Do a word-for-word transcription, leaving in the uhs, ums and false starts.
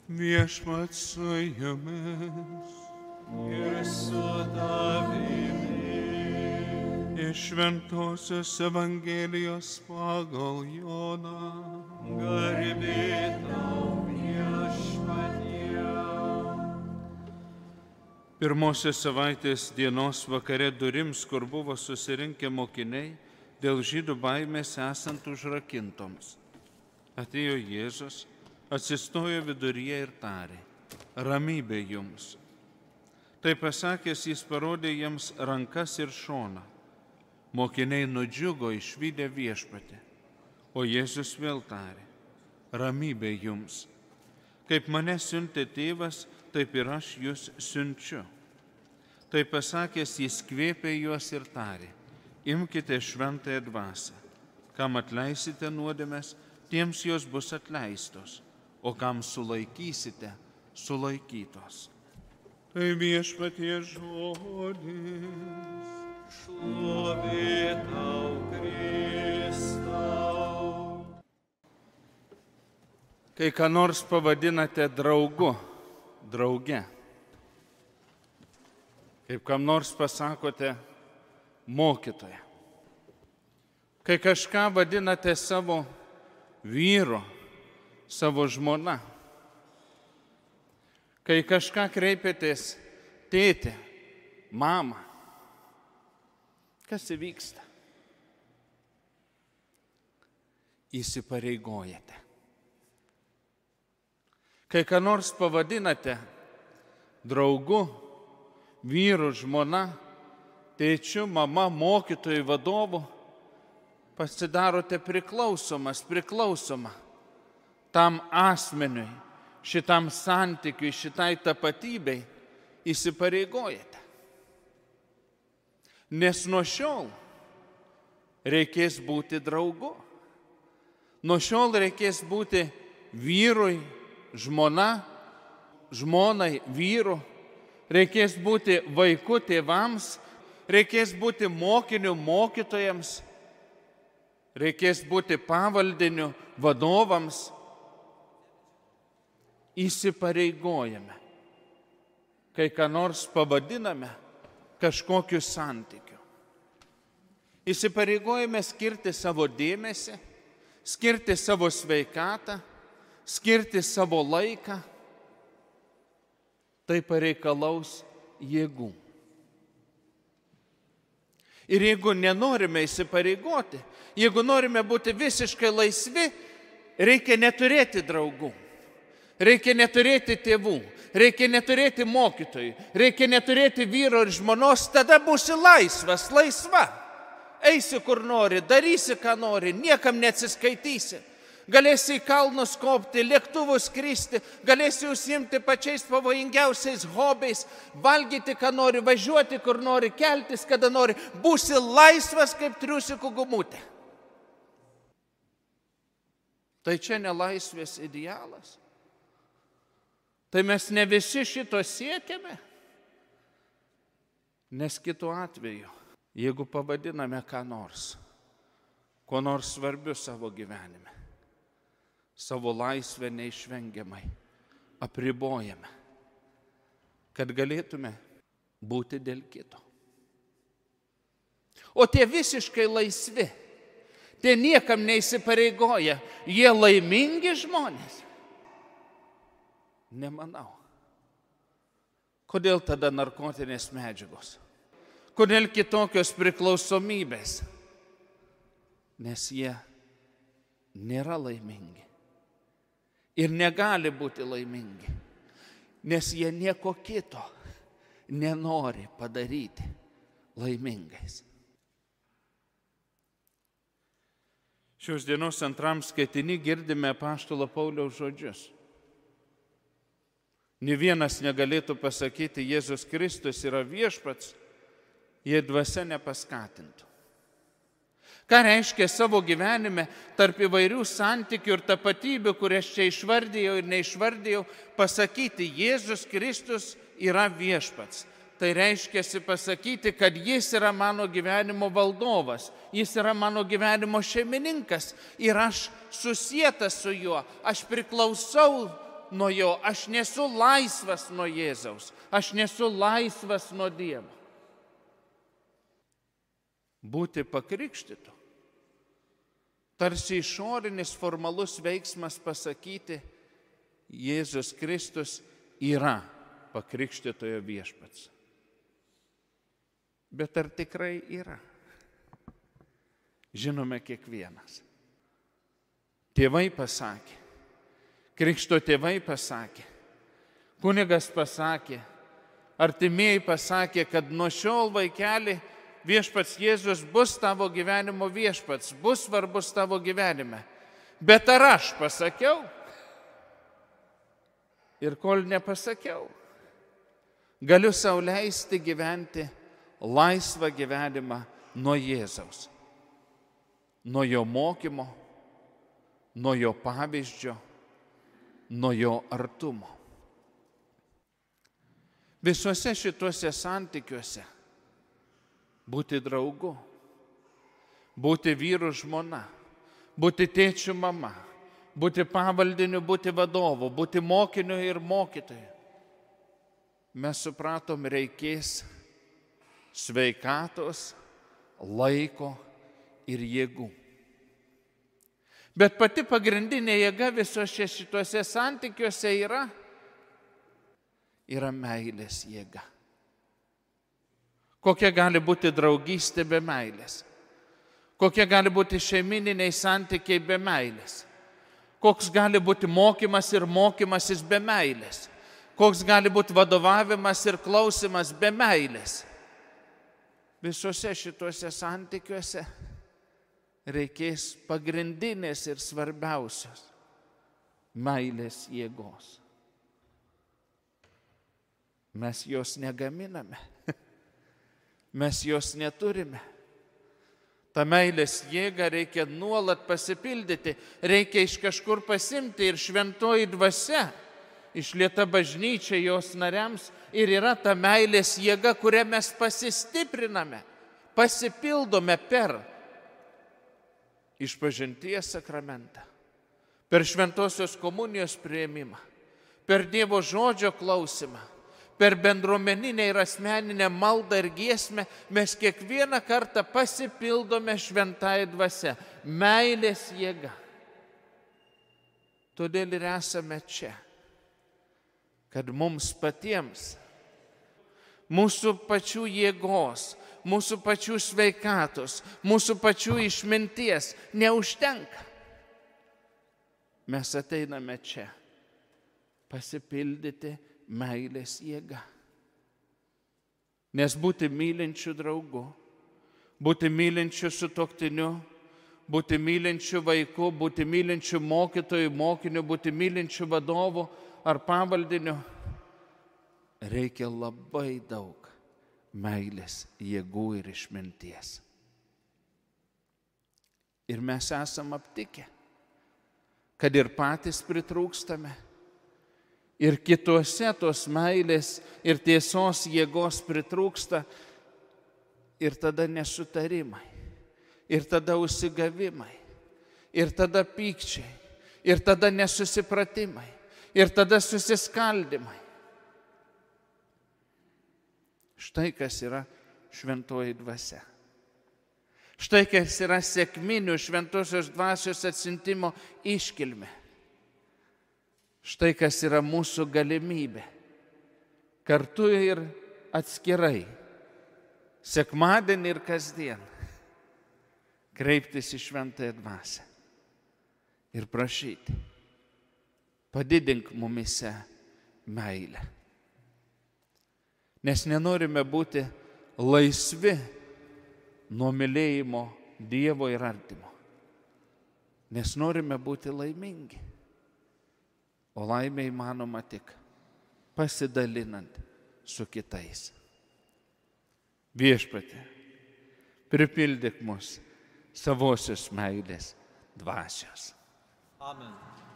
Viešpats su jumis. Ir su tavimi. Iš Šventosios Evangelijos pagal Joną. Garbė tau, Viešpatie. Pirmosios savaitės dienos vakare durims, kur buvo susirinkę mokiniai, dėl žydų baimės esant užrakintoms. Atėjo Jėzus, atsistojo viduryje ir tarė: ramybė jums. Tai pasakęs, jis parodė jiems rankas ir šoną. Mokiniai nudžiugo išvydę Viešpatį, o Jėzus vėl tarė: ramybė jums. Kaip mane siuntė tėvas, taip ir aš jūs siunčiu. Tai pasakęs, jis kvėpė juos ir tarė: imkite šventąją dvasią. Kam atleisite nuodėmes, tiems jos bus atleistos, o kam sulaikysite, sulaikytos. Tai Viešpaties žodis. Šlovė tau, Kristau. Kai ką nors pavadinate draugu, drauge, kaip kam nors pasakote mokytoja, kai kažką vadinate savo vyru, savo žmona, kai kažką kreipiatės tėtė, mama, kas įvyksta? Įsipareigojate. Kai ką nors pavadinate draugu, vyru, žmona, tėčiu, mama, mokytoju, vadovu, pasidarote priklausomas, priklausoma tam asmeniui, šitam santykiui, šitai tapatybei, įsipareigojate. Nes nuo šiol reikės būti draugu. Nuo šiol reikės būti vyrui, žmona, žmonai, vyru. Reikės būti vaiku tėvams, reikės būti mokiniu mokytojams, reikės būti pavaldiniu vadovams. Įsipareigojame, kai ką nors pavadiname kažkokiu santykiu. Įsipareigojame skirti savo dėmesį, skirti savo sveikatą, skirti savo laiką. Tai pareikalaus jėgų. Ir jeigu nenorime įsipareigoti, jeigu norime būti visiškai laisvi, reikia neturėti draugų. Reikia neturėti tėvų, reikia neturėti mokytojų, reikia neturėti vyro ir žmonos, tada būsi laisvas, laisva. Eisi kur nori, darysi ką nori, niekam neatsiskaitysi. Galėsi į kalnus kopti, lėktuvus skristi, galėsi užsiimti pačiais pavojingiausiais hobiais, valgyti ką nori, važiuoti kur nori, keltis kada nori. Būsi laisvas kaip triusikų gumutė. Tai čia ne laisvės idealas. Tai mes ne visi šito siekiame, nes kitu atveju, jeigu pavadiname ką nors, ko nors svarbiu savo gyvenime, savo laisvę neišvengiamai apribojame, kad galėtume būti dėl kito. O tie visiškai laisvi, tie niekam neįsipareigoja, jie laimingi žmonės. Nemanau. Kodėl tada narkotinės medžiagos? Kodėl kitokios priklausomybės? Nes jie nėra laimingi. Ir negali būti laimingi. Nes jie nieko kito nenori padaryti laimingais. Šios dienos antram skaitiny girdime apaštalo Pauliaus žodžius. Nė vienas negalėtų pasakyti, Jėzus Kristus yra viešpats, jei dvasia nepaskatintų. Ką reiškia savo gyvenime tarp įvairių santykių ir tapatybių, kurias čia išvardėjau ir neišvardėjau, pasakyti, Jėzus Kristus yra viešpats. Tai reiškia pasakyti, kad jis yra mano gyvenimo valdovas, jis yra mano gyvenimo šeimininkas ir aš susietas su juo, aš priklausau nuo jo, aš nesu laisvas nuo Jėzaus, aš nesu laisvas nuo Dievo. Būti pakrikštytu. Tarsi išorinis formalus veiksmas pasakyti, Jėzus Kristus yra pakrikštytojo viešpats. Bet ar tikrai yra? Žinome kiekvienas. Tėvai pasakė, krikšto tėvai pasakė, kunigas pasakė, artimieji pasakė, kad nuo šiol vaikeli viešpats Jėzus bus tavo gyvenimo viešpats, bus svarbus tavo gyvenime. Bet ar aš pasakiau? Ir kol nepasakiau, galiu sau leisti gyventi laisvą gyvenimą nuo Jėzaus, nuo jo mokymo, nuo jo pavyzdžio, nuo jo artumo. Visuose šituose santykiuose būti draugu, būti vyru žmona, būti tėčiu mama, būti pavaldiniu, būti vadovu, būti mokiniu ir mokytoju. Mes supratom, reikės sveikatos, laiko ir jėgų. Bet pati pagrindinė jėga visose šituose santykiuose yra, yra meilės jėga. Kokia gali būti draugystė be meilės? Kokie gali būti šeimininiai santykiai be meilės? Koks gali būti mokymas ir mokymasis be meilės? Koks gali būti vadovavimas ir klausimas be meilės? Visose šituose santykiuose reikės pagrindinės ir svarbiausios meilės jėgos. Mes jos negaminame, mes jos neturime. Ta meilės jėga reikia nuolat pasipildyti, reikia iš kažkur pasimti ir šventoji dvasia, išlieta bažnyčia jos nariams ir yra ta meilės jėga, kurią mes pasistipriname, pasipildome per išpažinties sakramentą, per šventosios komunijos priėmimą, per Dievo žodžio klausimą, per bendruomeninę ir asmeninę maldą ir giesmę, mes kiekvieną kartą pasipildome šventąją dvasią, meilės jėga. Todėl ir esame čia, kad mums patiems, mūsų pačių jėgos, mūsų pačių sveikatos, mūsų pačių išminties neužtenka. Mes ateiname čia pasipildyti meilės jėga. Nes būti mylinčiu draugu, būti mylinčiu sutuoktiniu, būti mylinčiu vaiku, būti mylinčiu mokytoju, mokiniu, būti mylinčiu vadovu ar pavaldiniu, reikia labai daug meilės jėgų ir išminties. Ir mes esam aptikę, kad ir patys pritrūkstame, ir kituose tos meilės ir tiesos jėgos pritrūksta, ir tada nesutarimai, ir tada užsigavimai, ir tada pykčiai, ir tada nesusipratimai, ir tada susiskaldimai. Štai kas yra šventoji dvasia. Štai kas yra sekminių šventosios dvasios atsiuntimo iškilmė. Štai kas yra mūsų galimybė. Kartu ir atskirai, sekmadienį ir kasdien, kreiptis į šventąją dvasią ir prašyti, padidink mumyse meilę. Nes nenorime būti laisvi nuo mylėjimo Dievo ir artimo. Nes norime būti laimingi. O laimė įmanoma tik pasidalinant su kitais. Viešpatie, pripildyk mus savosios meilės dvasios. Amen.